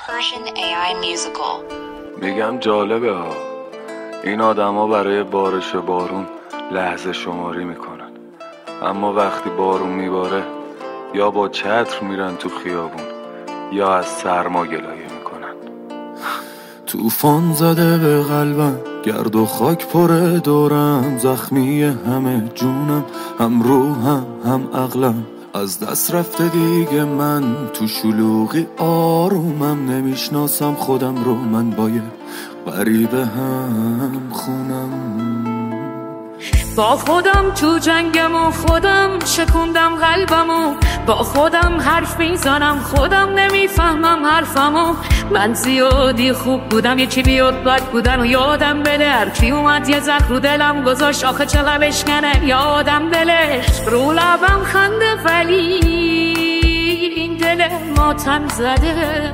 Persian AI Musical. میگم جالبه ها، این آدما برای بارش بارون لحظه شماری میکنن، اما وقتی بارون میباره یا با چتر میرن تو خیابون یا از سرما گلایه میکنن. طوفان زده به قلبم، گرد و خاک پره دورم، زخمی همه جونم، هم روحم هم عقلم، از دست رفته دیگه من تو شلوغی آرومم، نمیشناسم خودم رو، من با یه غریبه هم خونم. با خودم تو جنگم و خودم شکوندم قلبمو، با خودم حرف میزنم خودم نمیفهمم حرفمو. من زیادی خوب بودم یکی بیاد بد بودن و یادم بده، هرکی اومد یه زخم رو دلم گذاشت آخه چقدر بشکنه یادم دلش. رو لبم خنده ولی این دل ماتم زده،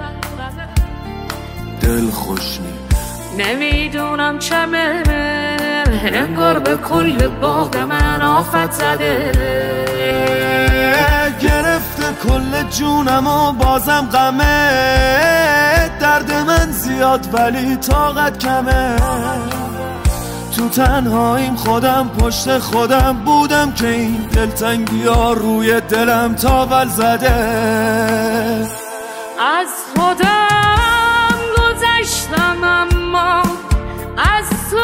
دل خوش نمیدونم چمه، انگار به کل باغ من آفت زده. گرفته کل جونم و بازم غمه، درد من زیاد ولی طاقت کمه. تو تنهاییم خودم پشت خودم بودم که این دلتنگی ها روی دلم تاول زده. از خودم گذشتم اما از تو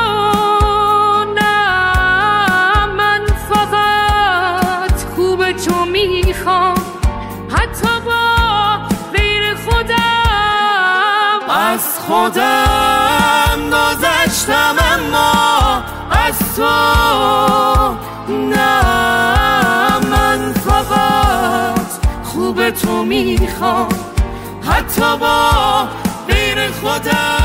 نه، من فقط خوب تو میخوام حتی با غیر خودم. از خودم گذشتم اما از تو نه، من فقط خوب تو میخوام حتی با غیر خودم.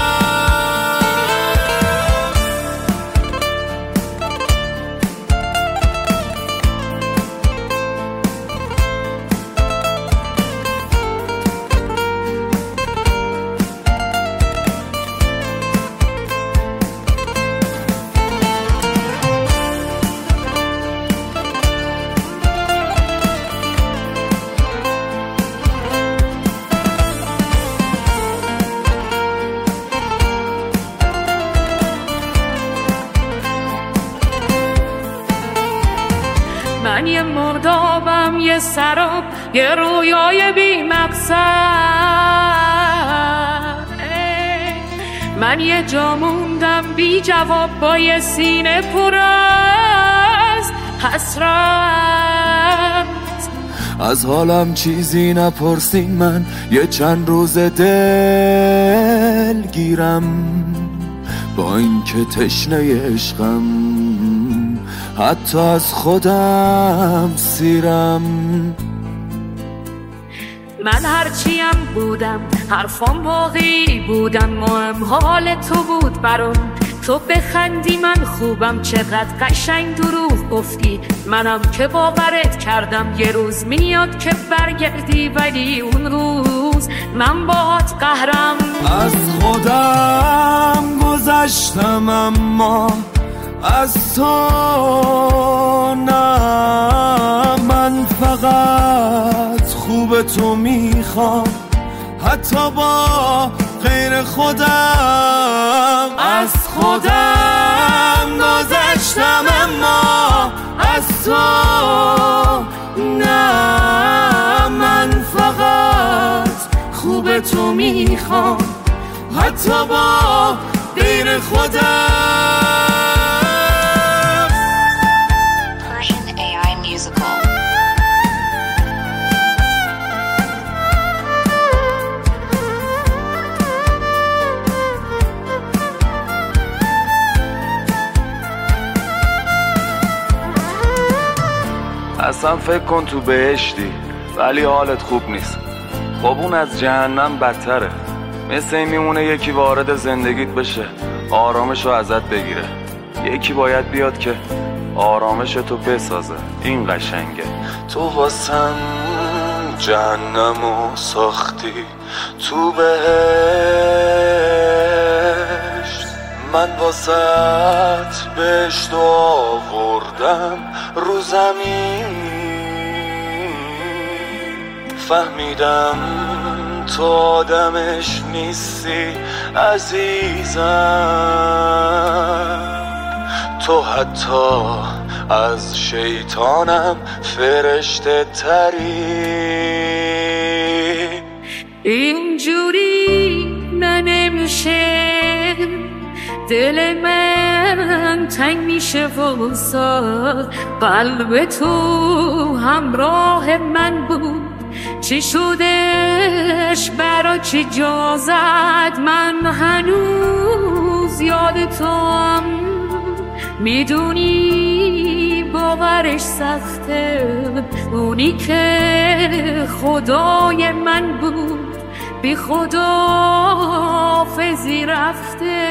من یه مردابم، یه سراب، یه رویای بی مقصد. من یه جا موندم بی جواب با یه سینه پر از حسرت. از حالم چیزی نپرسین، من یه چند روز دل گیرم، با این که تشنه عشقم حتی از خودم سیرم. من هرچیم بودم حرفام واقعی بودم، مهم حال تو بود برام. تو بخندی من خوبم، چقدر قشنگ دروغ گفتی، منم که باورت کردم یه روز میاد که برگردی، ولی اون روز من باهات قهرم. از خودم گذشتم اما از تو نه، من فقط خوب تو میخوام حتی با غیر خودم. از خودم گذشتم اما از تو نه، من فقط خوب تو میخوام حتی با غیر خودم. Persian AI Musical. اصلا فکر کن تو بهشتی ولی حالت خوب نیست، خب اون از جهنم بدتره. مثل این میمونه یکی وارد زندگیت بشه آرامشو ازت بگیره، یکی باید بیاد که آرامشتو بسازه. این قشنگه. تو واسم جهنمو ساختی تو بهشت، من واسط بهشت آوردم رو زمین. فهمیدم تو آدمش نیستی عزیزم، تو حتی از شیطانم فرشته تری. اینجوری نمیشه، دل من تنگ میشه واسه قلب تو همراه من بود. چی شدش برا چی جا زد، من هنوز یاد توام. میدونی باورش سخته، اونی که خدای من بود بی خداحافظی رفته.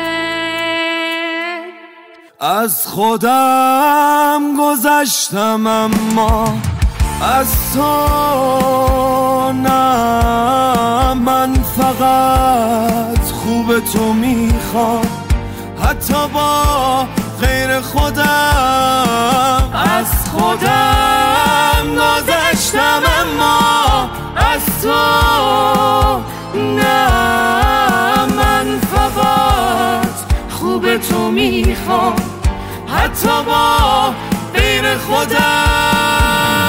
از خودم گذشتم اما از تو نه، من فقط خوب تو میخوام حتی با غیر خودم. از خودم گذشتم اما از تو نه، من فقط خوب تو میخوام حتی با غیر خودم.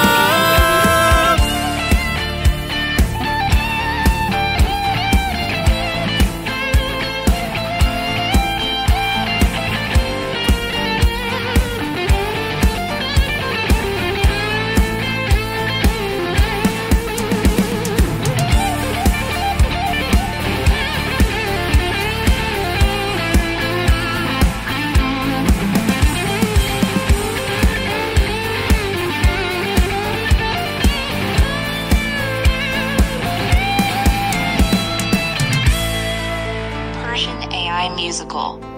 Persian AI Musical.